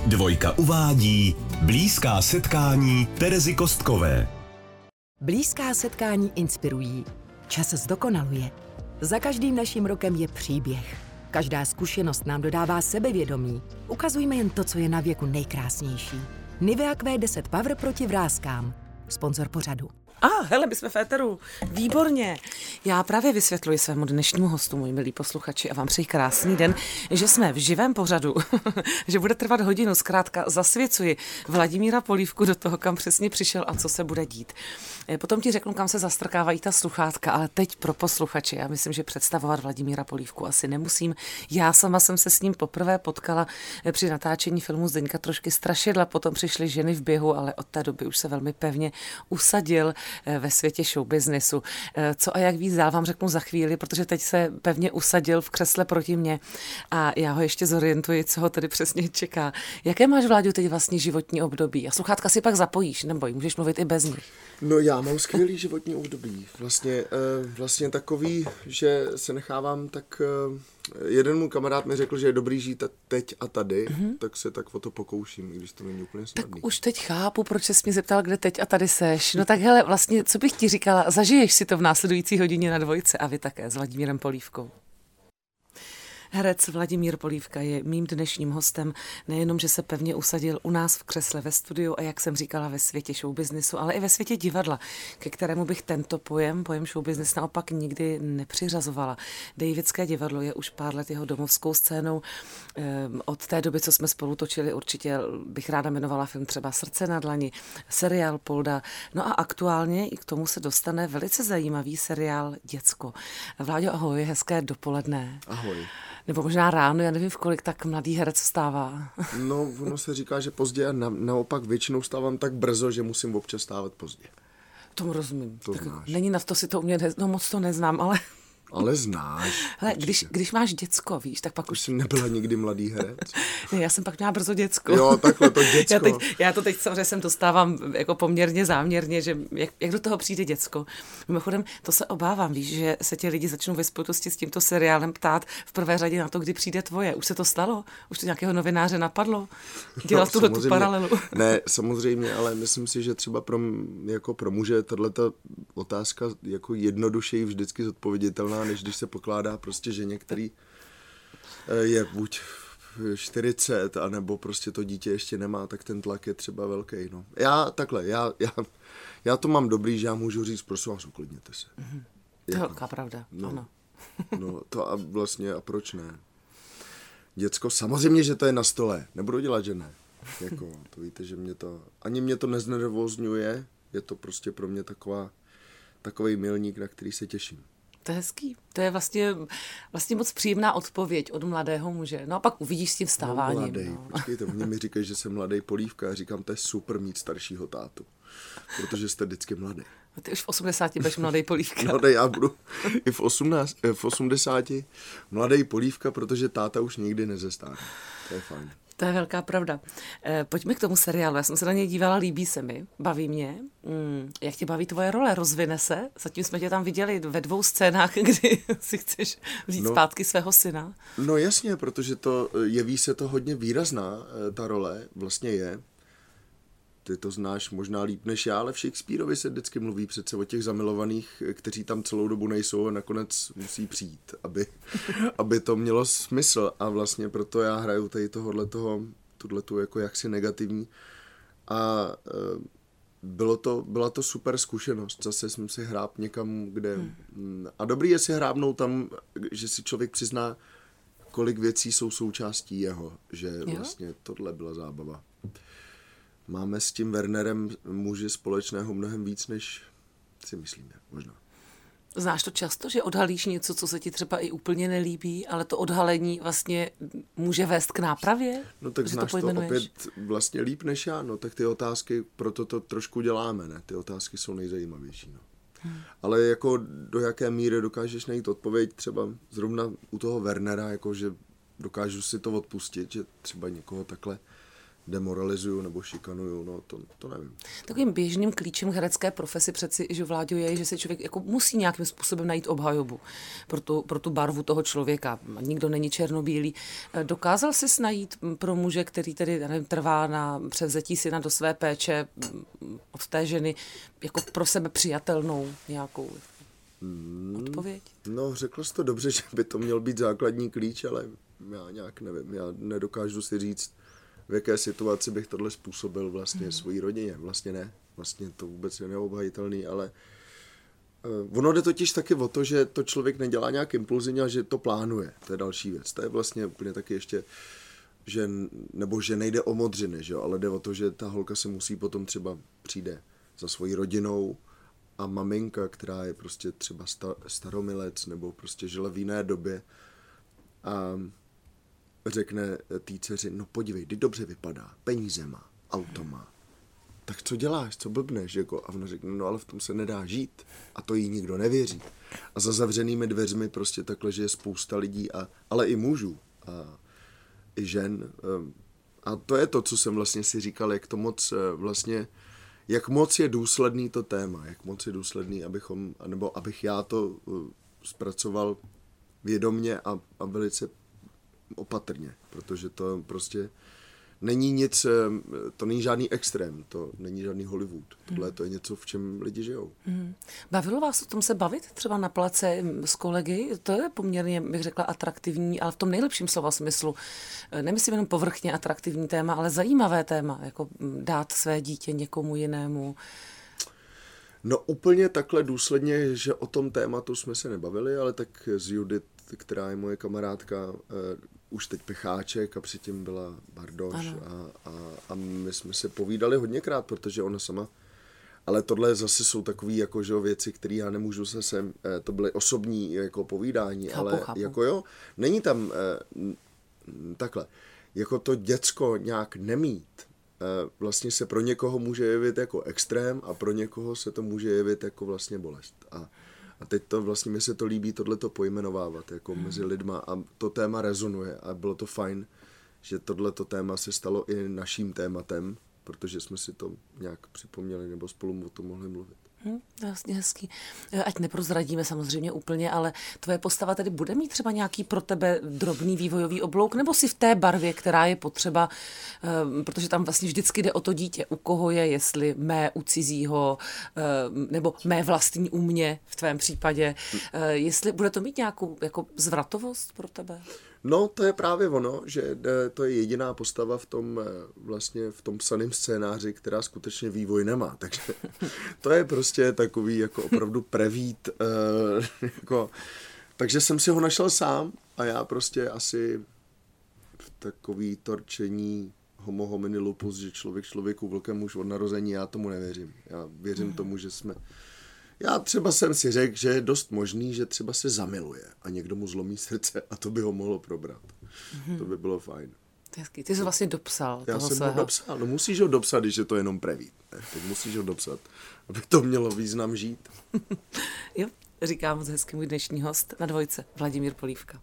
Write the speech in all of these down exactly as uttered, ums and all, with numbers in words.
Dvojka uvádí blízká setkání Terezy Kostkové. Blízká setkání inspirují. Čas zdokonaluje. Za každým naším rokem je příběh. Každá zkušenost nám dodává sebevědomí. Ukazujme jen to, co je na věku nejkrásnější. Nivea Q deset Power proti vráskám. Sponzor pořadu. A, ah, hele, my jsme v éteru. Výborně. Já právě vysvětluji svému dnešnímu hostu, můj milí posluchači, a vám přeji krásný den, že jsme v živém pořadu, že bude trvat hodinu, zkrátka zasvěcuji Vladimíra Polívku do toho, kam přesně přišel a co se bude dít. Potom ti řeknu, kam se zastrkávají ta sluchátka, ale teď pro posluchače. Já myslím, že představovat Vladimíra Polívku asi nemusím. Já sama jsem se s ním poprvé potkala při natáčení filmu Zdeňka Trošky strašidla, potom přišly Ženy v běhu, ale od té doby už se velmi pevně usadil ve světě showbiznesu. Co a jak víc dál vám řeknu za chvíli, protože teď se pevně usadil v křesle proti mně a já ho ještě zorientuji, co ho tedy přesně čeká. Jaké máš, Vláďo, teď vlastně životní období? A sluchátka si pak zapojíš, nebo můžeš mluvit i bez nich. No já mám skvělý životní období. Vlastně, vlastně takový, že se nechávám tak... Jeden můj kamarád mi řekl, že je dobrý žít teď a tady, mm-hmm. tak se tak o to pokouším, když to není úplně snadný. Tak už teď chápu, proč jsi mě zeptal, kde teď a tady seš. No tak hele, vlastně, co bych ti říkala, zažiješ si to v následující hodině na Dvojce a vy také s Vladimírem Polívkou. Herec Vladimír Polívka je mým dnešním hostem, nejenom, že se pevně usadil u nás v křesle ve studiu a jak jsem říkala ve světě showbiznesu, ale i ve světě divadla, ke kterému bych tento pojem, pojem showbiznes naopak nikdy nepřiřazovala. Davidské divadlo je už pár let jeho domovskou scénou. Od té doby, co jsme spolu točili, určitě bych ráda jmenovala film třeba Srdce na dlani, seriál Polda. No a aktuálně i k tomu se dostane velice zajímavý seriál Děcko. Vláďo, ahoj, hezké dopoledne. Ahoj. Nebo možná ráno, já nevím, v kolik tak mladý herec vstává. No, ono se říká, že pozdě a na, naopak většinou vstávám tak brzo, že musím občas stávat pozdě. Tomu rozumím. To tak znáš. Není na to si to umět, no moc to neznám, ale... Ale znáš. Hele, když, když máš děcko, víš, tak pak už... už... jsi nebyla nikdy mladý herec? Ne, já jsem pak měla brzo děcko. Jo, takhle to děcko. Já, teď, já to teď samozřejmě sem dostávám jako poměrně záměrně, že jak, jak do toho přijde děcko. Mimochodem, to se obávám, víš, že se ti lidi začnou ve spojitosti s tímto seriálem ptát v prvé řadě na to, kdy přijde tvoje. Už se to stalo? Už to nějakého novináře napadlo? Dělat no, tuhle tu paralelu? Ne, samozřejmě, ale myslím si, že třeba pro, jako pro muže tato otázka jako jednodušeji vždycky zodpověditelná, než když se pokládá prostě ženě, který je buď čtyřicet, anebo prostě to dítě ještě nemá, tak ten tlak je třeba velký. No. Já takhle, já, já, já to mám dobrý, že já můžu říct, prosím vás, uklidněte se. Mm-hmm. To je velká pravda, no, ano. No to a vlastně, a proč ne? Děcko, samozřejmě, že to je na stole, nebudu dělat, že ne. Jako, to víte, že mě to, ani mě to neznervózňuje, je to prostě pro mě taková, takovej milník, na který se těším. To je hezký. To je vlastně, vlastně moc příjemná odpověď od mladého muže. No a pak uvidíš s tím vstáváním. No, mladej. No. Počkejte, mě mi říkají, že jsem mladý Polívka. Já říkám, to je super mít staršího tátu. Protože jste vždycky mladý. A ty už v osmdesáti budeš mladý Polívka. Mladý, já budu i v, osmnácti, v osmdesáti mladý Polívka, protože táta už nikdy nezestárne. To je fajn. To je velká pravda. E, pojďme k tomu seriálu. Já jsem se na něj dívala, líbí se mi, baví mě. Mm, jak tě baví tvoje role? Rozvine se? Zatím jsme tě tam viděli ve dvou scénách, kdy si chceš vzít no, zpátky svého syna. No jasně, protože to jeví se to hodně výrazná, ta role vlastně je. Ty to znáš možná líp než já, ale v Shakespeareovi se vždycky mluví přece o těch zamilovaných, kteří tam celou dobu nejsou a nakonec musí přijít, aby, aby to mělo smysl. A vlastně proto já hraju tady tohohletoho, tuhletu jako jaksi negativní. A e, bylo to, byla to super zkušenost. Zase jsem si hráb někam, kde... Hmm. A dobrý je si hrábnout tam, že si člověk přizná, kolik věcí jsou součástí jeho, že jo? Vlastně tohle byla zábava. Máme s tím Wernerem muži společného mnohem víc, než si myslíme, možná. Znáš to často, že odhalíš něco, co se ti třeba i úplně nelíbí, ale to odhalení vlastně může vést k nápravě? No tak znáš to, to opět vlastně líp než já, no tak ty otázky, proto to trošku děláme, ne? Ty otázky jsou nejzajímavější, no. Hmm. Ale jako do jaké míry dokážeš najít odpověď třeba zrovna u toho Wernera, jako že dokážu si to odpustit, že třeba někoho takhle demoralizuju nebo šikanuju, no to, to nevím. Takovým běžným klíčem herecké profesi přeci, že Vláďo, je, že se člověk jako musí nějakým způsobem najít obhajobu pro tu, pro tu barvu toho člověka. Nikdo není černobílý. Dokázal jsi najít pro muže, který tedy nevím, trvá na převzetí syna do své péče od té ženy, jako pro sebe přijatelnou nějakou odpověď? No, řekl jsi to dobře, že by to měl být základní klíč, ale já nějak nevím, já nedokážu si říct, v jaké situaci bych tohle způsobil vlastně mm. svojí rodině. Vlastně ne, vlastně to vůbec je neobhajitelný, ale uh, ono jde totiž taky o to, že to člověk nedělá nějak impulzivně, a že to plánuje, to je další věc. To je vlastně úplně taky ještě, že, nebo že nejde o modřiny, že jo? Ale jde o to, že ta holka se musí potom třeba přijde za svojí rodinou, a maminka, která je prostě třeba sta, staromilec nebo prostě žila v jiné době a řekne té dceři, no podívej, ty dobře vypadá, peníze má, auto má, tak co děláš, co blbneš, jako? A ona řekne, no ale v tom se nedá žít a to jí nikdo nevěří. A za zavřenými dveřmi prostě takhle, že je spousta lidí, a, ale i mužů a i žen. A to je to, co jsem vlastně si říkal, jak to moc vlastně jak moc je důsledný to téma, jak moc je důsledný, abychom, nebo abych já to uh, zpracoval vědomně a, a velice opatrně, protože to prostě není nic, to není žádný extrém, to není žádný Hollywood. Tohle to je něco, v čem lidi žijou. Hmm. Bavilo vás o tom se bavit třeba na place s kolegy? To je poměrně, bych řekla, atraktivní, ale v tom nejlepším slova smyslu. Nemyslím jenom povrchně atraktivní téma, ale zajímavé téma, jako dát své dítě někomu jinému. No úplně takhle důsledně, že o tom tématu jsme se nebavili, ale tak s Judith, která je moje kamarádka, uh, už teď Pecháček a předtím byla Bardoš a, a, a my jsme se povídali hodněkrát, protože ona sama, ale tohle zase jsou takové jako, že, věci, které já nemůžu zase, uh, to byly osobní jako povídání, chápu, ale chápu. Jako jo, není tam uh, takhle, jako to děcko nějak nemít, uh, vlastně se pro někoho může jevit jako extrém a pro někoho se to může jevit jako vlastně bolest. A A teď to vlastně mi se to líbí tohleto pojmenovávat jako hmm. mezi lidma a to téma rezonuje a bylo to fajn, že tohleto téma se stalo i naším tématem, protože jsme si to nějak připomněli nebo spolu o tom mohli mluvit. Hmm, vlastně hezký. Ať neprozradíme samozřejmě úplně, ale tvoje postava tedy bude mít třeba nějaký pro tebe drobný vývojový oblouk, nebo si v té barvě, která je potřeba, protože tam vlastně vždycky jde o to dítě, u koho je, jestli mé u cizího, nebo mé vlastní u mě v tvém případě, jestli bude to mít nějakou jako zvratovost pro tebe? No, to je právě ono, že to je jediná postava v tom vlastně v tom psaném scénáři, která skutečně vývoj nemá, takže to je prostě takový jako opravdu prevít, uh, jako, takže jsem si ho našel sám a já prostě asi v takový torčení homo homini lupus, že člověk člověku vlkem už od narození, já tomu nevěřím. Já věřím mm. tomu, že jsme Já třeba jsem si řekl, že je dost možný, že třeba se zamiluje a někdo mu zlomí srdce a to by ho mohlo probrat. Mm-hmm. To by bylo fajn. Hezký. Ty jsi vlastně dopsal. Já toho jsem svého. ho dopsal. No musíš ho dopsat, když je to jenom prevít. Ne? Tak musíš ho dopsat, aby to mělo význam žít. Jo, říká moc hezky můj dnešní host na dvojce, Vladimír Polívka.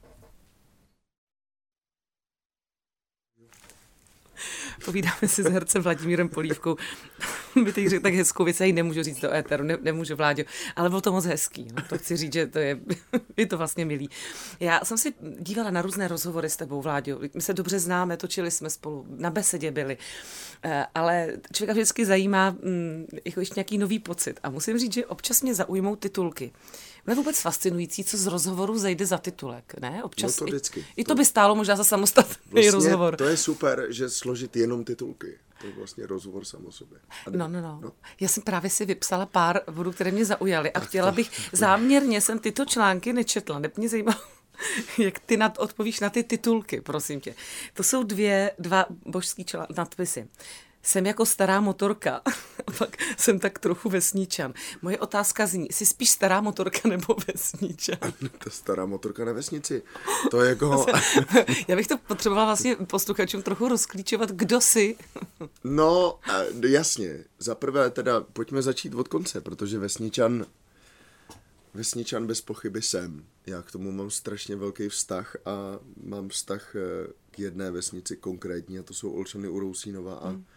Povídáme si s hercem Vladimírem Polívkou. By teď řekl tak hezkou věc, já ji nemůžu říct do éteru, ne, nemůžu, Vláďo, ale bylo to moc hezký. No, to chci říct, že to je, je to vlastně milý. Já jsem si dívala na různé rozhovory s tebou, Vláďo. My se dobře známe, točili jsme spolu, na besedě byli. Ale člověka vždycky zajímá jako ještě nějaký nový pocit. A musím říct, že občas mě zaujmou titulky. Je vůbec fascinující, co z rozhovoru zajde za titulek, ne? Občas no to vždycky. I, i to by stálo možná za samostatný vlastně rozhovor. To je super, že složit jenom titulky. To je vlastně rozhovor sám o sobě. No, no, no, no. Já jsem právě si vypsala pár bodů, které mě zaujaly a chtěla bych, záměrně jsem tyto články nečetla, ne, mě zajímalo, jak ty nad, odpovíš na ty titulky, prosím tě. To jsou dvě, dva božský čl- nadpisy. Jsem jako stará motorka, a pak jsem tak trochu vesničan. Moje otázka zní, jsi spíš stará motorka nebo vesničan? Ta stará motorka na vesnici. To je jako... Já bych to potřebovala vlastně posluchačům trochu rozklíčovat, kdo jsi. No, jasně. Za prvé teda pojďme začít od konce, protože vesničan, vesničan bez pochyby jsem. Já k tomu mám strašně velký vztah a mám vztah k jedné vesnici konkrétní, a to jsou Olšany u Rousínova a hmm.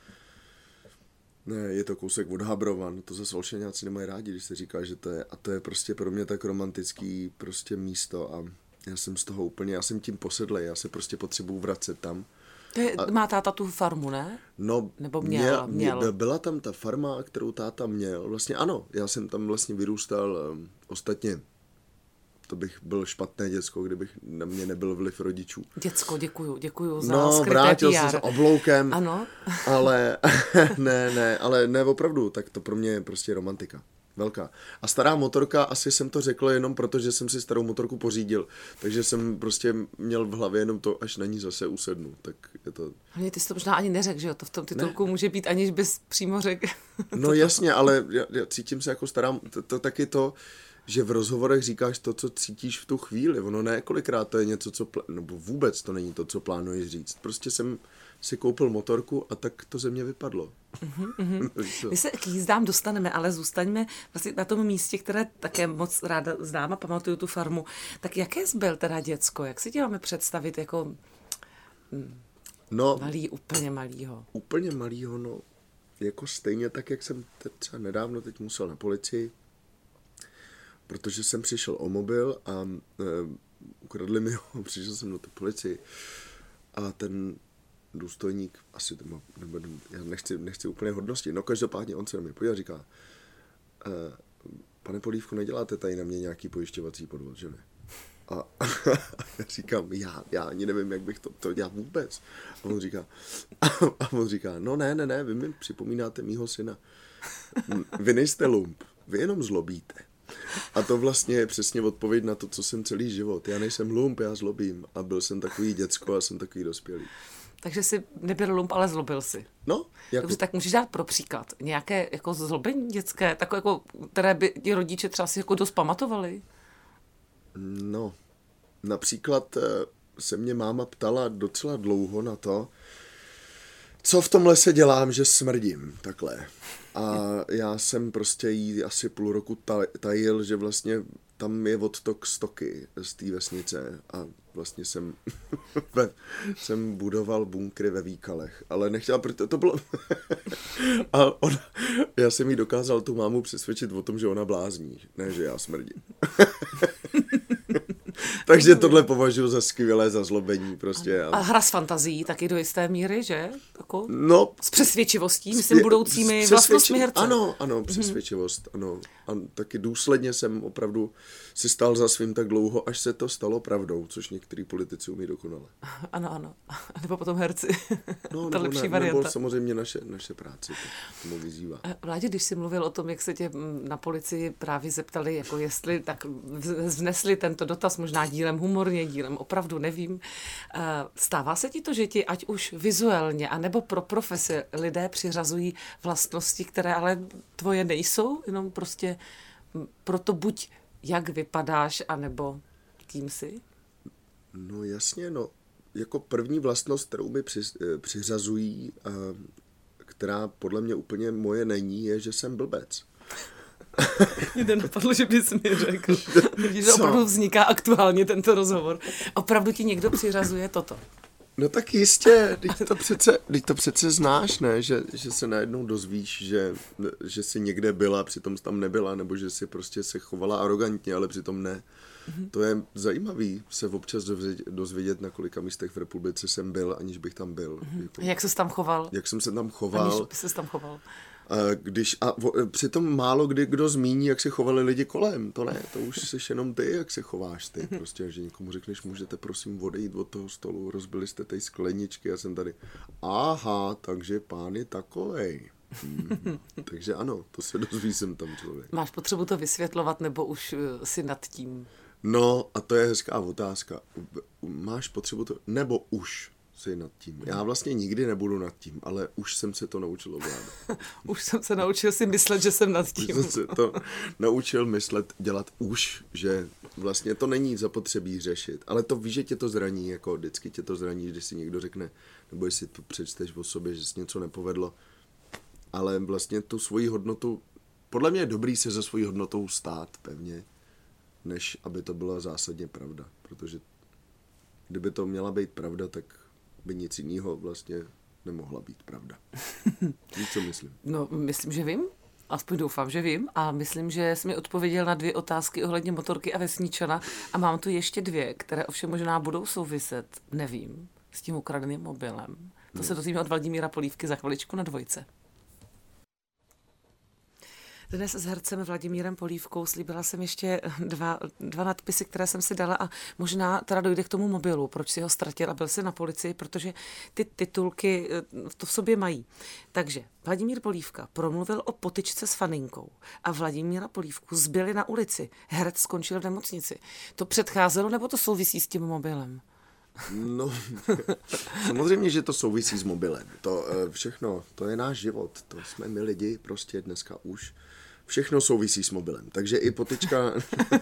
ne, je to kousek od Habrova, no to zase Olšanáci nemají rádi, když se říká, že to je, a to je prostě pro mě tak romantický prostě místo a já jsem z toho úplně, já jsem tím posedlej, já se prostě potřebuji vracet tam. To je, a, má táta tu farmu, ne? No, nebo měl, měl, měl. Byla tam ta farma, kterou táta měl, vlastně ano, já jsem tam vlastně vyrůstal, um, ostatně to bych byl špatné děcko, kdybych na mě nebyl vliv rodičů. Děcko, děkuju, děkuju za no, skryté vrátil P R. jsem se obloukem, ano. ale ne, ne, ale ne opravdu, tak to pro mě je prostě romantika. Velká. A stará motorka, asi jsem to řekl jenom proto, že jsem si starou motorku pořídil, takže jsem prostě měl v hlavě jenom to, až na ní zase usednu, tak je to... Hlavně ty jsi to možná ani neřekl, že jo, to v tom titulku ne. Může být, aniž bys přímo řekl. No jasně, ale já, já cítím se jako stará, to, to taky to, že v rozhovorech říkáš to, co cítíš v tu chvíli, ono ne kolikrát to je něco, co, pl... nebo vůbec to není to, co plánuješ říct, prostě jsem si koupil motorku a tak to ze mě vypadlo. Mm-hmm. My se k jízdám dostaneme, ale zůstaňme vlastně na tom místě, které také moc ráda znám a pamatuju tu farmu. Tak jaké jsi byl teda děcko? Jak si tě máme představit jako hm, no, malý, úplně malýho? Úplně malýho, no. Jako stejně tak, jak jsem třeba nedávno teď musel na policii, protože jsem přišel o mobil a e, ukradli mi ho, přišel jsem na tu policii a ten důstojník, asi to má, nebo, já nechci, nechci úplně hodnosti, no každopádně on se na mě podíval a říká, e, pane Polívku, neděláte tady na mě nějaký pojišťovací podvod, že ne? A, a já říkám, já, já ani nevím, jak bych to, to dělal vůbec. A on říká, a, a on říká, no ne, ne, ne, vy mi připomínáte mýho syna. Vy nejste lump, vy jenom zlobíte. A to vlastně je přesně odpověď na to, co jsem celý život. Já nejsem lump, já zlobím. A byl jsem takový děcko a jsem takový dospělý. Takže jsi nebyl lump, ale zlobil si. No. Jako... Dobře, tak můžeš dát pro příklad nějaké jako zlobení dětské, takové jako, které by ti rodiče třeba si jako dost pamatovali? No, například se mě máma ptala docela dlouho na to, co v tom lese dělám, že smrdím, takhle. A já jsem prostě jí asi půl roku tajil, že vlastně tam je odtok stoky z té vesnice a vlastně jsem, jsem budoval bunkry ve Výkalech, ale nechtěla, protože to bylo... a ona, já jsem jí dokázal tu mámu přesvědčit o tom, že ona blázní, ne, že já smrdím. Takže tohle považuji za skvělé zazlobení prostě. A hra s fantazií taky do jisté míry, že? Tako? No. S přesvědčivostí, myslím budoucími vlastnostmi herce. Ano, ano, přesvědčivost, ano. A taky důsledně jsem opravdu si stál za svým tak dlouho, až se to stalo pravdou, což některý politici umí dokonale. Ano, ano. Nebo potom herci. No, Ta nebo, lepší ne, varianta. nebo samozřejmě naše, naše práce, to tomu vyzývá. Vládě, když jsi mluvil o tom, jak se tě na policii právě zeptali, jako jestli tak vznesli tento dotaz, možná dílem humorně, dílem opravdu, nevím. Stává se ti to, že ti ať už vizuálně, anebo pro profesi lidé přiřazují vlastnosti, které ale tvoje nejsou, jenom prostě proto buď jak vypadáš, anebo kým jsi? No jasně, no. Jako první vlastnost, kterou mi při, přiřazují, a která podle mě úplně moje není, je, že jsem blbec. Mě nenapadlo, že bys mi řekl. Vidíš, že opravdu vzniká aktuálně tento rozhovor. Opravdu ti někdo přiřazuje toto? No tak jistě, teď to přece, teď to přece znáš, ne? Že, že se najednou dozvíš, že, že jsi někde byla, přitom jsi tam nebyla, nebo že si prostě se chovala arrogantně, ale přitom ne. Mm-hmm. To je zajímavý se občas dozvědět, na kolika místech v republice jsem byl, aniž bych tam byl. Mm-hmm. Jako, jak ses tam choval? Jak jsem se tam choval. Aniž by ses tam choval. A, když, a v, přitom málo kdy kdo zmíní, jak se chovali lidi kolem. To ne, to už jsi jenom ty, jak se chováš ty. Prostě, že někomu řekneš, můžete prosím odejít od toho stolu, rozbili jste tady skleničky, já jsem tady. Aha, takže pán je takovej. Hmm. Takže ano, to se dozví jsem tam člověk. Máš potřebu to vysvětlovat, nebo už uh, si nad tím? No, a to je hezká otázka. Máš potřebu to, nebo už si nad tím. Já vlastně nikdy nebudu nad tím, ale už jsem se to naučil ovládat. Už jsem se naučil si myslet, že jsem nad tím. Už jsem se to naučil myslet, dělat už, že vlastně to není zapotřebí řešit, ale to víš, že tě to zraní, jako vždycky tě to zraní, když si někdo řekne, nebo jestli to přečteš o sobě, že se něco nepovedlo, ale vlastně tu svoji hodnotu, podle mě je dobrý se za svojí hodnotou stát pevně, než aby to byla zásadně pravda, protože kdyby to měla být pravda, tak by nic jiného vlastně nemohla být pravda. Víš, co myslím? No, myslím, že vím. Aspoň doufám, že vím. A myslím, že jsi mi odpověděl na dvě otázky ohledně motorky a vesničana. A mám tu ještě dvě, které ovšem možná budou souviset, nevím, s tím ukradeným mobilem. To no. se dozvíme od Vladimíra Polívky za chviličku na Dvojce. Dnes s hercem Vladimírem Polívkou slíbila jsem ještě dva, dva nadpisy, které jsem si dala a možná teda dojde k tomu mobilu, proč si ho ztratil a byl si na policii, protože ty titulky to v sobě mají. Takže Vladimír Polívka promluvil o potyčce s faninkou a Vladimíra Polívku zbyli na ulici. Herec skončil v nemocnici. To předcházelo nebo to souvisí s tím mobilem? No, samozřejmě, že to souvisí s mobilem. To všechno, to je náš život. To jsme my lidi prostě dneska už. Všechno souvisí s mobilem. Takže i potyčka,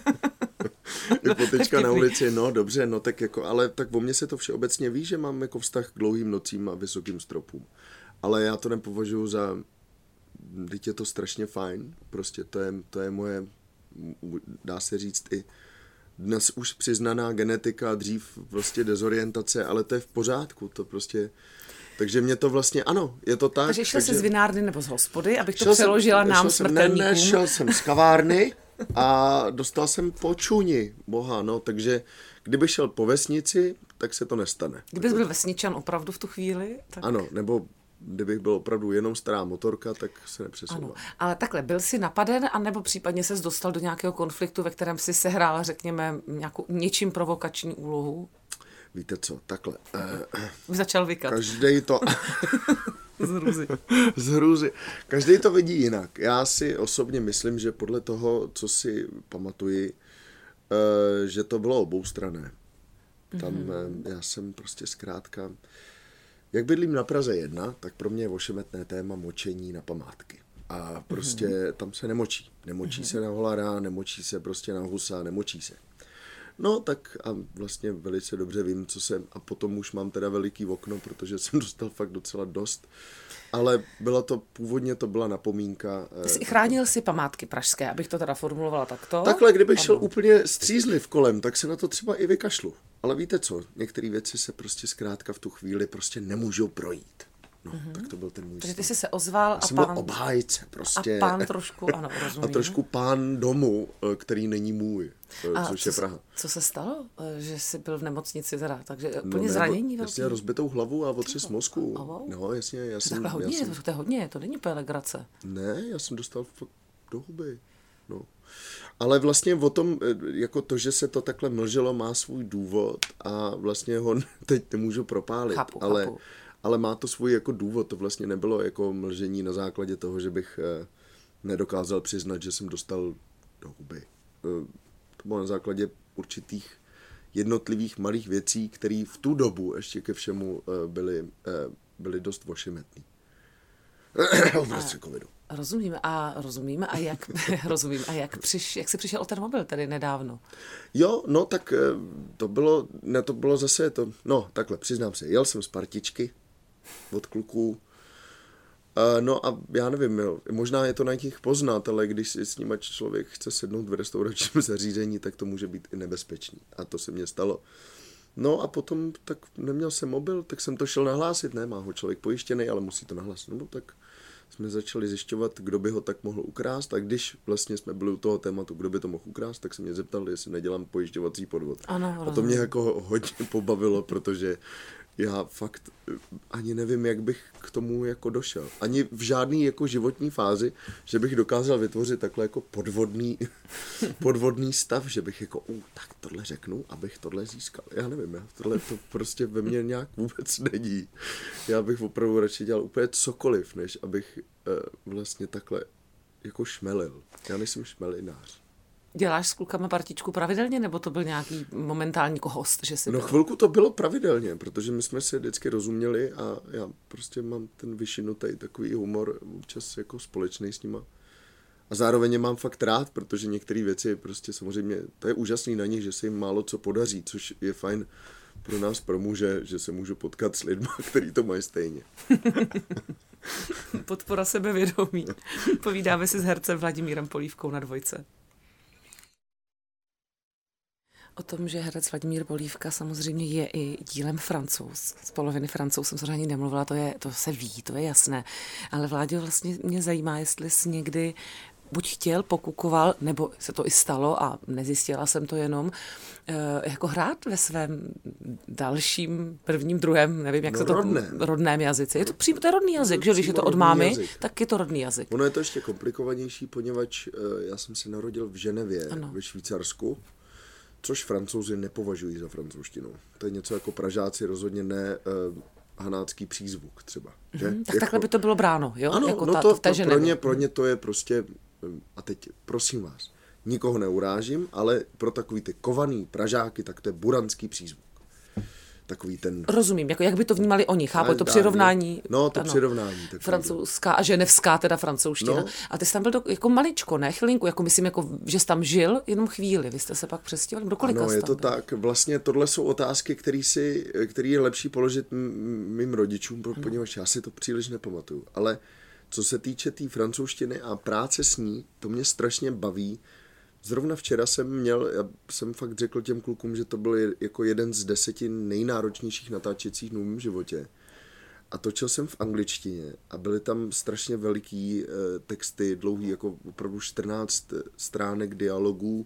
i potyčka na ulici, no dobře, no tak jako, ale tak o mně se to všeobecně ví, že mám jako vztah k dlouhým nocím a vysokým stropům. Ale já to nepovažuji za, teď je to strašně fajn, prostě to je, to je moje, dá se říct i dnes už přiznaná genetika, dřív prostě dezorientace, ale to je v pořádku, to prostě... Takže mě to vlastně, ano, je to tak. Takže šel takže... jsi z vinárny nebo z hospody, abych to přeložila jsem, nám jsem, smrtelníkům. Ne, ne, šel jsem z kavárny a dostal jsem po čuni, boha, no, takže kdyby šel po vesnici, tak se to nestane. Kdybys byl vesničan opravdu v tu chvíli? Tak... Ano, nebo kdybych byl opravdu jenom stará motorka, tak se nepřesouvám. Ano, ale takhle, byl jsi napaden, anebo případně ses dostal do nějakého konfliktu, ve kterém si sehrál, řekněme, nějakou něčím provokační úlohu? Víte co, takhle. Už začal vykat. Každej to... Z hrůzy. Z hrůzy. Každej to vidí jinak. Já si osobně myslím, že podle toho, co si pamatuji, že to bylo oboustranné. Tam mm-hmm. já jsem prostě zkrátka... Jak bydlím na Praze jedna, tak pro mě je ošemetné téma močení na památky. A prostě mm-hmm. tam se nemočí. Nemočí mm-hmm. se na holara, nemočí se prostě na husa, nemočí se. No tak a vlastně velice dobře vím, co jsem, a potom už mám teda veliký okno, protože jsem dostal fakt docela dost. Ale byla to, původně to byla napomínka. Ty jsi chránil si památky pražské, abych to teda formulovala takto? Takhle, kdybych šel úplně střízliv kolem, tak se na to třeba i vykašlu. Ale víte co, některé věci se prostě zkrátka v tu chvíli prostě nemůžou projít. No, mm-hmm. tak to byl ten můj Takže stav. ty jsi se ozval Já a jsem pán... byl obhájce prostě. A pán trošku, ano, rozumím. A trošku pán domu, který není můj, a což co je Praha. Se, co se stalo, že jsi byl v nemocnici teda? Takže No, plně zranění velký? Jasně, rozbitou hlavu a otřes mozku. Oh, wow. No, jasně, já to jsem... hodně, já jsem... to, to je hodně, to není úplně legrace. Ne, já jsem dostal fakt do huby. No. Ale vlastně o tom, jako to, že se to takhle mlželo, má svůj důvod a vlastně ho teď nemůžu propálit. Chápu, ale, chápu. ale má to svůj jako důvod. To vlastně nebylo jako mlžení na základě toho, že bych eh, nedokázal přiznat, že jsem dostal do huby. Eh, to bylo na základě určitých jednotlivých malých věcí, které v tu dobu ještě ke všemu eh, byly, eh, byly dost ošemetný. Prostě covidu. Rozumím a rozumím a jak rozumím a jak přiš, jak jsi přišel o ten mobil tedy nedávno? Jo, no tak to bylo, ne to bylo zase to, no takhle, přiznám se, jel jsem z partičky od kluků, no a já nevím, jo, možná je to na nich poznat, ale když si s nima člověk chce sednout v restauračním zařízení, tak to může být i nebezpečný a to se mně stalo. No a potom tak neměl jsem mobil, tak jsem to šel nahlásit, ne, má ho člověk pojištěný, ale musí to nahlásit, no tak jsme začali zjišťovat, kdo by ho tak mohl ukrást a když vlastně jsme byli u toho tématu, kdo by to mohl ukrást, tak se mě zeptal, jestli nedělám pojišťovací podvod. Ano, a to mě jako hodně pobavilo, protože já fakt ani nevím, jak bych k tomu jako došel. Ani v žádný jako životní fázi, že bych dokázal vytvořit takhle jako podvodný, podvodný stav, že bych jako, uh, tak tohle řeknu, abych tohle získal. Já nevím, já tohle to prostě ve mně nějak vůbec není. Já bych opravdu radši dělal úplně cokoliv, než abych uh, vlastně takhle jako šmelil. Já nejsem šmelinář. Děláš s klukama partičku pravidelně, nebo to byl nějaký momentální host, že si No byl? chvilku to bylo pravidelně, protože my jsme se vždycky rozuměli a já prostě mám ten vyšinutý takový humor občas jako společný s nima. A zároveň je mám fakt rád, protože některé věci prostě samozřejmě, to je úžasný na nich, že se jim málo co podaří, což je fajn pro nás, pro muže, že se můžu potkat s lidma, který to mají stejně. Podpora sebevědomí. Povídáme si s hercem Vladimírem Polívkou na Dvojce. O tom, že herec Vladimír Bolívka samozřejmě je i dílem Francouz. Z poloviny Francouz jsem samozřejmě nemluvila, to, je, to se ví, to je jasné. Ale Vláďo, vlastně mě zajímá, jestli jsi někdy buď chtěl, pokukoval, nebo se to i stalo a nezjistila jsem to jenom, jako hrát ve svém dalším, prvním, druhém, nevím, jak no se to rodném. rodném jazyce. Je to přímo, to je rodný jazyk, že když je to od mámy, jazyk. Tak je to rodný jazyk. Ono je to ještě komplikovanější, poněvadž já jsem se narodil v Ženevě, ano. ve Švýcarsku, což Francouzi nepovažují za francouzštinu. To je něco jako Pražáci, rozhodně ne uh, hanácký přízvuk třeba. Že? Mm, tak jako, takhle by to bylo bráno, jo? Ano, jako no ta, to, to, to pro, ně, pro ně to je prostě, a teď prosím vás, nikoho neurážím, ale pro takový ty kovaný Pražáky, tak to je buranský přízvuk. Takový ten... Rozumím, jako jak by to vnímali oni, chápu, to přirovnání. No, to ano, přirovnání. Tak francouzská a ženevská, teda francouzština. No. A ty jsi tam byl do, jako maličko, ne? Chvilinku, jako myslím, jako, že jsi tam žil jenom chvíli. Vy jste se pak přestěhovali. Do kolika ano, je to byl? tak. Vlastně tohle jsou otázky, které si, který je lepší položit mým rodičům, ano. poněvadž já si to příliš nepamatuju. Ale co se týče té tý francouzštiny a práce s ní, to mě strašně baví. Zrovna včera jsem měl, já jsem fakt řekl těm klukům, že to byl jako jeden z deseti nejnáročnějších natáčecích dnů v mém životě. A točil jsem v angličtině a byly tam strašně veliký e, texty, dlouhý, jako opravdu čtrnáct stránek dialogů,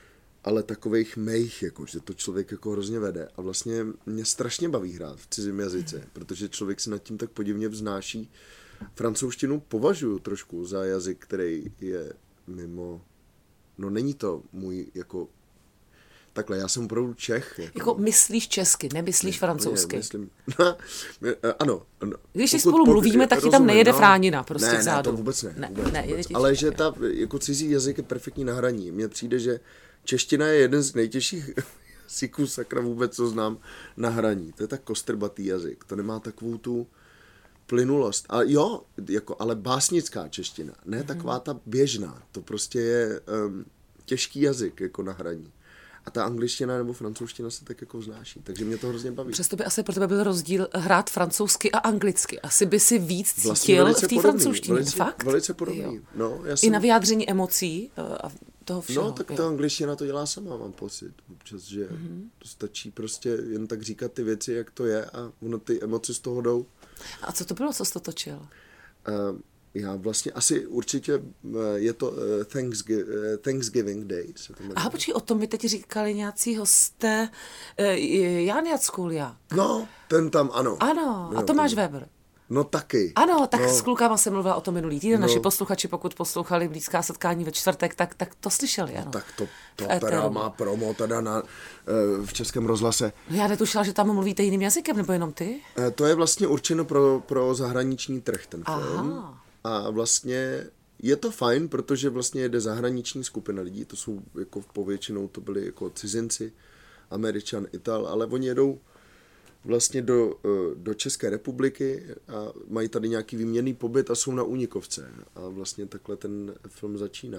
ale takových mých, jako, že to člověk jako hrozně vede. A vlastně mě strašně baví hrát v cizím jazyce, protože člověk se nad tím tak podivně vznáší. Francouzštinu považuji trošku za jazyk, který je mimo... No není to můj, jako, takhle, já jsem opravdu Čech. Jako, jako myslíš česky, nemyslíš ne, francouzsky. Ne, myslím, no, ano. No, když si spolu mluvíme, tak ti tam nejede no, fránina prostě ne, vzadu. Ne, to vůbec ne. ne, vůbec, ne vůbec. Ale že ta, jako cizí jazyk je perfektní na hraní. Mně přijde, že čeština je jeden z nejtěžších jazyků, sakra vůbec, co znám na hraní. To je tak kostrbatý jazyk, to nemá takovou tu plynulost. A jo, jako, ale básnická čeština, ne taková ta běžná. To prostě je um, těžký jazyk jako na hraní. A ta angličtina nebo francouzština se tak jako vznáší. Takže mě to hrozně baví. Přesto by asi pro tebe byl rozdíl hrát francouzsky a anglicky. Asi by si víc cítil vlastně v té francouzštině. Velice, Fakt? Velice podobný. No, já jsem... I na vyjádření emocí a toho všeho. No, tak ta angličtina to dělá sama, mám pocit. Občas, že mm-hmm. to stačí prostě jen tak říkat ty věci, jak to je a ono ty emoce z toho jdou. A co to bylo, co jsi to točil? Uh, já vlastně asi určitě uh, je to uh, Thanksgiving, uh, Thanksgiving Day. Aha, počkej, o tom mi teď říkali nějací hosté. Uh, Jan Jackuliak. No, ten tam, ano. Ano, no, a Tomáš ten... Weber. No taky. Ano, tak no. s klukama jsem mluvila o tom minulý týden. No. Naši posluchači, pokud poslouchali Blízká setkání ve čtvrtek, tak, tak to slyšeli, ano. No, tak to, to teda má promo teda na, uh, v Českém rozhlase. No já netušila, že tam mluvíte jiným jazykem, nebo jenom ty? Uh, to je vlastně určeno pro, pro zahraniční trh, ten Aha. film. A vlastně je to fajn, protože vlastně jede zahraniční skupina lidí, to jsou jako povětšinou to byli jako cizinci, Američan, Ital, ale oni jedou vlastně do, do České republiky a mají tady nějaký výměnný pobyt a jsou na únikovce. A vlastně takhle ten film začíná.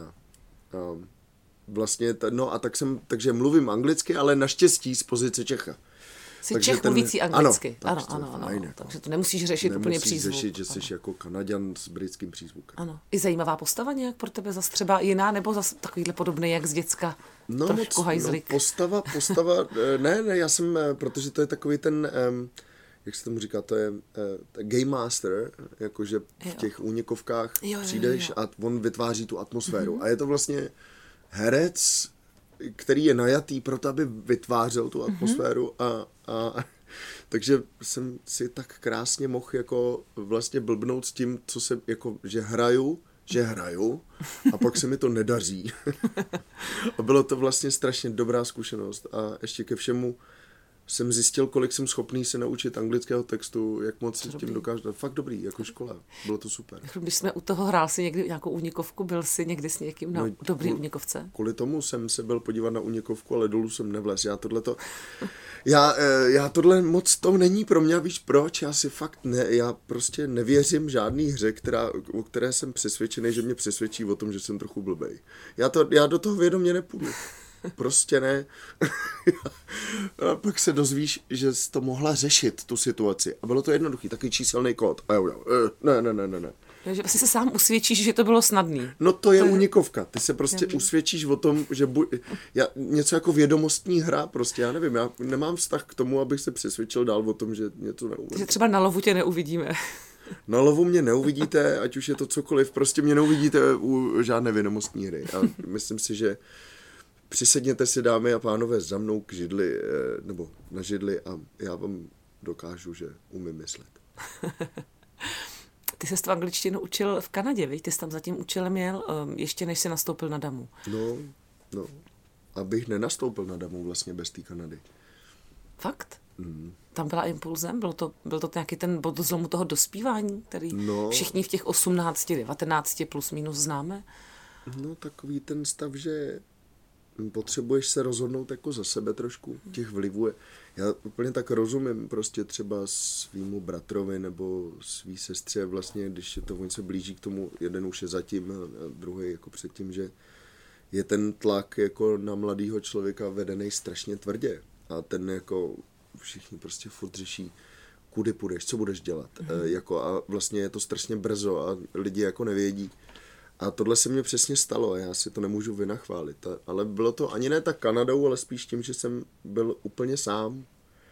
A vlastně, ta, no a tak jsem, takže mluvím anglicky, ale naštěstí z pozice Čecha. Jsi takže Čech ten, mluvící anglicky. Ano, ano, ano, ano. Fajn, ano. Takže to nemusíš řešit nemusíš úplně přízvuk. Nemusíš řešit, že jsi jako Kanaďan s britským přízvukem. Ano. I zajímavá postava nějak pro tebe zase třeba jiná, nebo zase takovýhle podobný, jak z děcka? No, trošku hajzlik. No, postava, postava, ne, ne, já jsem, protože to je takový ten, um, jak se tomu říká, to je uh, game master, jakože v těch únikovkách jo, jo, přijdeš jo, jo. a on vytváří tu atmosféru. Mm-hmm. A je to vlastně herec, který je najatý pro to, aby vytvářel tu atmosféru mm-hmm. a, a takže jsem si tak krásně mohl jako vlastně blbnout s tím, co se, jako, že hraju, že hraju a pak se mi to nedaří. A bylo to vlastně strašně dobrá zkušenost a ještě ke všemu jsem zjistil, kolik jsem schopný se naučit anglického textu, jak moc s tím dokážu. Fakt dobrý, jako škola. Bylo to super. Když jsme u toho hrál si někdy nějakou únikovku, byl jsi někdy s někým na no, dobrý kvůli, únikovce? Kvůli tomu jsem se byl podívat na únikovku, ale dolů jsem nevlez. Já tohleto, já, já tohle moc to není pro mě, víš proč? Já si fakt ne, já prostě nevěřím žádný hře, která, o které jsem přesvědčený, že mě přesvědčí o tom, že jsem trochu blbej. Já, to, já do toho vědomě nepůjdu. Prostě ne. A pak se dozvíš, že jsi to mohla řešit, tu situaci. A bylo to jednoduchý, takový číselný kód. A já udělám, ne, ne, ne, ne, ne. Že si se sám usvědčíš, že to bylo snadný. No to je unikovka. Ty se prostě nevím. usvědčíš o tom, že bu... já, něco jako vědomostní hra, prostě já nevím, já nemám vztah k tomu, abych se přesvědčil dál o tom, že něco neumím. Že třeba na lovu tě neuvidíme. Na lovu mě neuvidíte, ať už je to cokoliv, prostě mě neuvidíte u žádné vědomostní hry. A myslím si, že přisedněte si, dámy a pánové, za mnou k židli, nebo na židli a já vám dokážu, že umím myslet. Ty ses tu angličtinu učil v Kanadě, viď? Ty jsi tam zatím učilem jel, ještě než jsi nastoupil na Damu. No, no. Abych nenastoupil na Damu vlastně bez té Kanady. Fakt? Mm. Tam byla impulzem? Byl to, byl to nějaký ten bod zlomu toho dospívání, který no, všichni v těch osmnácti, devatenácti plus minus známe? No takový ten stav, že potřebuješ se rozhodnout jako za sebe trošku, těch vlivů je. Já úplně tak rozumím prostě třeba svýmu bratrovi nebo svý sestře vlastně, když je to, oni se blíží k tomu, jeden už je zatím a druhý jako předtím, že je ten tlak jako na mladýho člověka vedený strašně tvrdě a ten jako všichni prostě furt řeší, kudy půjdeš, co budeš dělat. Mm-hmm. E, jako a vlastně je to strašně brzo a lidi jako nevědí. A tohle se mně přesně stalo a já si to nemůžu vynachválit. A, ale bylo to ani ne tak Kanadou, ale spíš tím, že jsem byl úplně sám.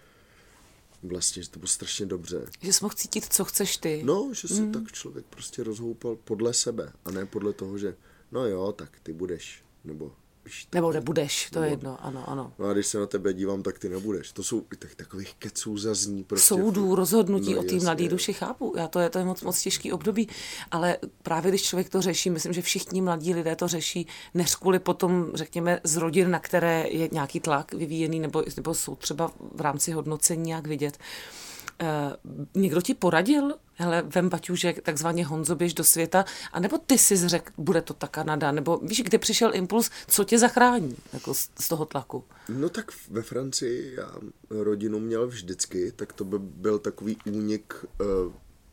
Vlastně, že to bylo strašně dobře. Že jsi mohl cítit, co chceš ty. No, že se mm. tak člověk prostě rozhoupal podle sebe a ne podle toho, že no jo, tak ty budeš, nebo víš, tak, nebo nebudeš, to nebo, je jedno, ano, ano. No a když se na tebe dívám, tak ty nebudeš. To jsou tak, takových keců zazní. Prostě. Soudů, rozhodnutí no, o té mladé duši chápu. Já to je, to je moc, moc těžký období, ale právě když člověk to řeší, myslím, že všichni mladí lidé to řeší, než kvůli potom, řekněme, z rodin, na které je nějaký tlak vyvíjený, nebo, nebo jsou třeba v rámci hodnocení nějak vidět. Uh, někdo ti poradil, hele, vem baťůžek, takzvaně Honzo, běž do světa, anebo ty jsi řekl, bude to ta Kanada, nebo víš, kde přišel impuls, co tě zachrání jako z, z toho tlaku? No tak ve Francii já rodinu měl vždycky, tak to by byl takový únik uh,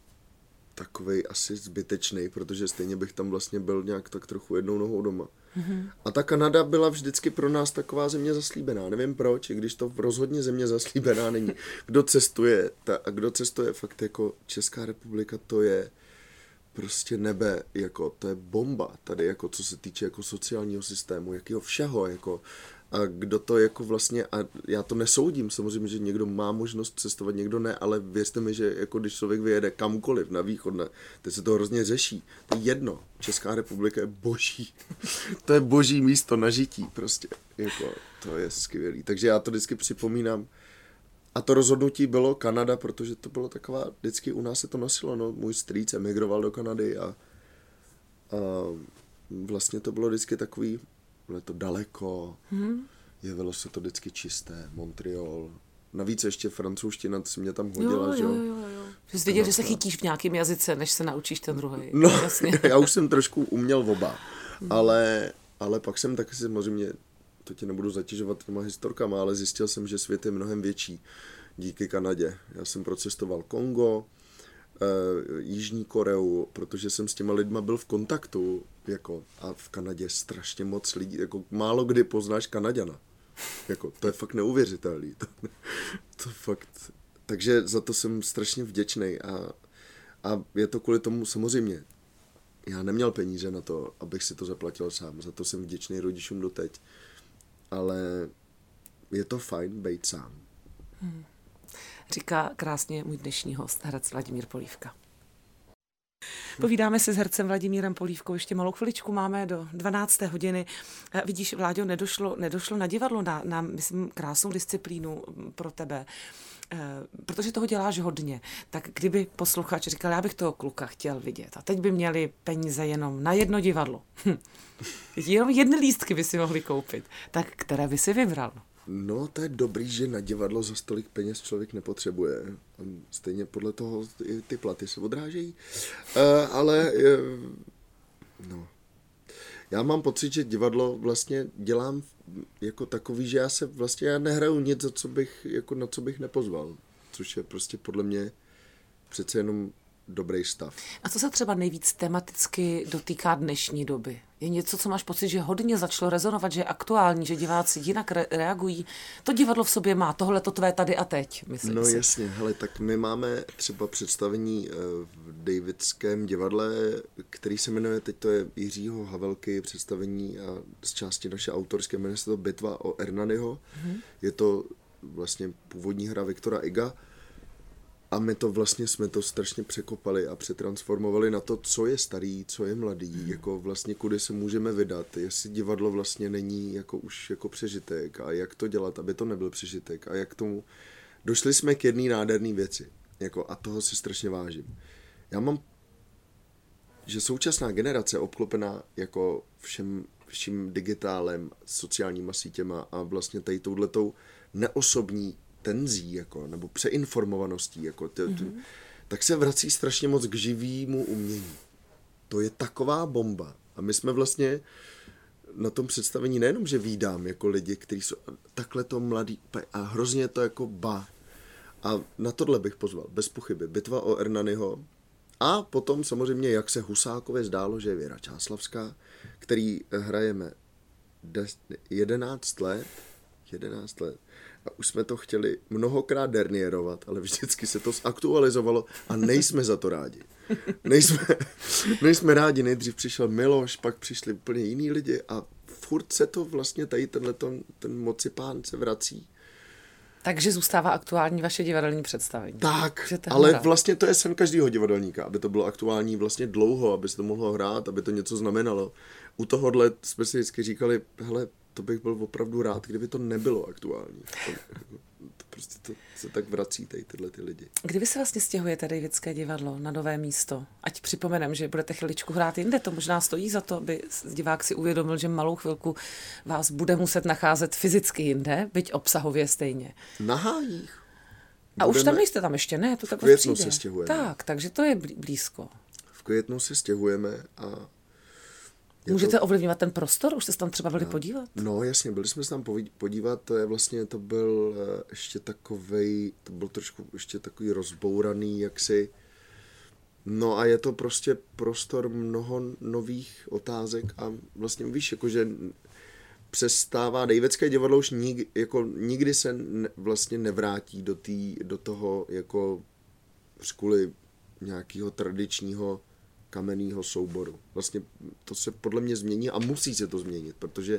takovej asi zbytečný, protože stejně bych tam vlastně byl nějak tak trochu jednou nohou doma. Mm-hmm. A ta Kanada byla vždycky pro nás taková země zaslíbená. Nevím proč, i když to rozhodně země zaslíbená není. Kdo cestuje, ta, a kdo cestuje fakt jako Česká republika, to je prostě nebe, jako to je bomba tady, jako co se týče jako sociálního systému, jakého všeho, jako a kdo to jako vlastně, a já to nesoudím, samozřejmě, že někdo má možnost cestovat, někdo ne, ale věřte mi, že jako když člověk vyjede kamkoliv na východ, ne, teď se to hrozně řeší. To je jedno, Česká republika je boží. To je boží místo na žití prostě, jako to je skvělý. Takže já to vždycky připomínám. A to rozhodnutí bylo Kanada, protože to bylo taková, vždycky u nás se to nosilo, no, můj strýc emigroval do Kanady a, a vlastně to bylo vždycky takový, bylo to daleko, hmm. jevilo se to vždycky čisté, Montreal. Navíc ještě francouzština, to si mě tam hodila, jo, že jo? jo, jo. Že jsi viděl, že se chytíš v nějakém jazyce, než se naučíš ten druhý. No, jasně. Já už jsem trošku uměl oba, hmm. ale, ale pak jsem taky samozřejmě, to tě nebudu zatěžovat těma historkama, ale zjistil jsem, že svět je mnohem větší díky Kanadě. Já jsem procestoval Kongo, Uh, Jižní Koreu, protože jsem s těma lidma byl v kontaktu, jako, a v Kanadě strašně moc lidí, jako málo kdy poznáš Kanaďana. Jako, to je fakt neuvěřitelný. To, to fakt. Takže za to jsem strašně vděčnej a, a je to kvůli tomu samozřejmě. Já neměl peníze na to, abych si to zaplatil sám, za to jsem vděčný rodičům doteď. Ale je to fajn být sám. Hmm. Říká krásně můj dnešní host, herec Vladimír Polívka. Povídáme si s hercem Vladimírem Polívkou, ještě malou chviličku máme do dvanácté hodiny. Vidíš, Vláďo, nedošlo, nedošlo na divadlo, na, na, myslím, krásnou disciplínu pro tebe, protože toho děláš hodně. Tak kdyby posluchač říkal, já bych toho kluka chtěl vidět a teď by měli peníze jenom na jedno divadlo. Hm. Jenom jedny lístky by si mohli koupit. Tak které by si vybral? No, to je dobrý, že na divadlo za stolik peněz člověk nepotřebuje. Stejně podle toho ty platy se odrážejí. Uh, ale uh, no. Já mám pocit, že divadlo vlastně dělám jako takový, že já se vlastně já nehraju nic, za co bych, jako na co bych nepozval. Což je prostě podle mě přece jenom dobrý stav. A co se třeba nejvíc tematicky dotýká dnešní doby? Je něco, co máš pocit, že hodně začalo rezonovat, že je aktuální, že diváci jinak re- reagují? To divadlo v sobě má, tohle to tvé tady a teď, myslím No si. jasně, hele, tak my máme třeba představení v Davidském divadle, který se jmenuje, teď to je Jiřího Havelky představení a z části naše autorské, jmenuje se to Bitva o Ernanyho. Mm-hmm. Je to vlastně původní hra Viktora Iga. A my to vlastně jsme to strašně překopali a přetransformovali na to, co je starý, co je mladý, mm. jako vlastně kudy se můžeme vydat, jestli divadlo vlastně není jako už jako přežitek a jak to dělat, aby to nebyl přežitek a jak tomu. Došli jsme k jedné nádherné věci jako, a toho si strašně vážím. Já mám, že současná generace obklopená jako všem, vším digitálem, sociálníma sítěma a vlastně tady touhletou neosobní tenzí, jako, nebo přeinformovaností, jako, t- mm-hmm. tak se vrací strašně moc k živýmu umění. To je taková bomba. A my jsme vlastně na tom představení nejenom, že vídám jako lidi, kteří jsou takhle to mladí a hrozně to jako ba. A na tohle bych pozval, bez pochyby. Bitva o Ernanyho. A potom samozřejmě, jak se Husákově zdálo, že je Věra Čáslavská, který hrajeme des- jedenáct let, jedenáct let. A už jsme to chtěli mnohokrát derniérovat, ale vždycky se to zaktualizovalo a nejsme za to rádi. Nejsme, nejsme rádi, nejdřív přišel Miloš, pak přišli úplně jiní lidi a furt se to vlastně tady tenhleto, ten mocipán se vrací. Takže zůstává aktuální vaše divadelní představení. Tak, ale hrát. Vlastně to je sen každého divadelníka, aby to bylo aktuální vlastně dlouho, aby se to mohlo hrát, aby to něco znamenalo. U tohohle jsme si vždycky říkali, hele, to bych byl opravdu rád, kdyby to nebylo aktuální. To, to prostě to se tak vrací tady tyhle ty lidi. Kdy vy se vlastně stěhujete Davidské divadlo na nové místo? Ať připomenem, že budete chviličku hrát jinde, to možná stojí za to, aby divák si uvědomil, že malou chvilku vás bude muset nacházet fyzicky jinde, byť obsahově stejně. Na Hájích. A budeme... už tam nejste tam ještě, ne? To tak v květnu se stěhujeme. Tak, takže to je blízko. V květnu se stěhujeme a můžete to ovlivňovat ten prostor? Už jste se tam třeba byli no, podívat? No jasně, byli jsme se tam podívat, to je vlastně, to byl ještě takovej, to byl trošku ještě takový rozbouraný, jaksi. No a je to prostě prostor mnoho nových otázek a vlastně víš, jakože přestává, Davidské divadlo už nik, jako nikdy se ne, vlastně nevrátí do, tý, do toho jako kvůli nějakého tradičního kamenného souboru. Vlastně to se podle mě změní a musí se to změnit, protože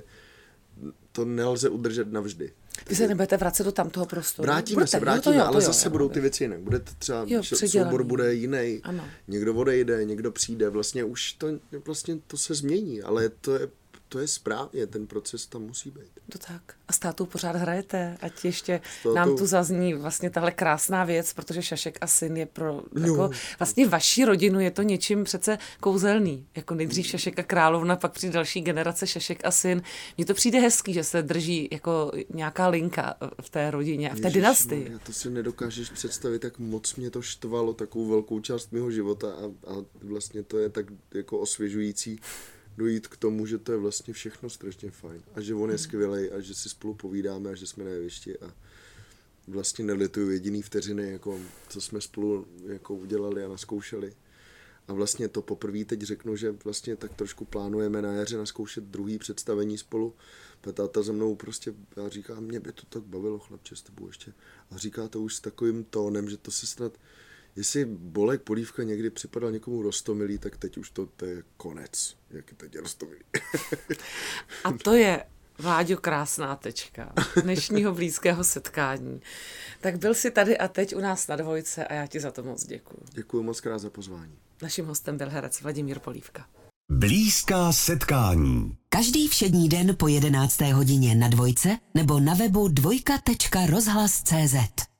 to nelze udržet navždy. Vy se nebudete vracet do tamtoho prostoru? Vrátíme budete, se, vrátíme, jo, jo, ale jo, zase jo, budou jo. ty věci jinak. Bude třeba, jo, soubor bude jiný, někdo odejde, někdo přijde, vlastně už to, vlastně to se změní, ale to je, to je správně, ten proces tam musí být. To tak. A s tátou pořád hrajete, ať ještě tátou... nám tu zazní vlastně tahle krásná věc, protože Šašek a syn je pro jako, vlastně vaší rodinu je to něčím přece kouzelný. Jako nejdřív Šašek a královna, pak přijde další generace Šašek a syn. Mně to přijde hezký, že se drží jako nějaká linka v té rodině, v té dynastii. Já to si nedokážeš představit, jak moc mě to štvalo takovou velkou část mého života a, a vlastně to je tak jako osvěžující dojít k tomu, že to je vlastně všechno strašně fajn a že on je skvělej a že si spolu povídáme a že jsme na jevišti a vlastně nelituju jediný vteřiny, jako, co jsme spolu jako udělali a naskoušeli. A vlastně to poprvé teď řeknu, že vlastně tak trošku plánujeme na jaře naskoušet druhý představení spolu. Táta za mnou prostě a říká, mě by to tak bavilo, chlapče, s tebou ještě. A říká to už s takovým tónem, že to se snad, jestli Bolek Polívka někdy připadal někomu roztomilý, tak teď už to, to je konec, jak je teď roztomilý. A to je, Vláďo, krásná tečka dnešního blízkého setkání. Tak byl jsi tady a teď u nás na Dvojce a já ti za to moc děkuju. Děkuju moc krát za pozvání. Naším hostem byl herec Vladimír Polívka. Blízká setkání. Každý všední den po jedenácté hodině na Dvojce nebo na webu dvojka tečka rozhlas tečka cé zet.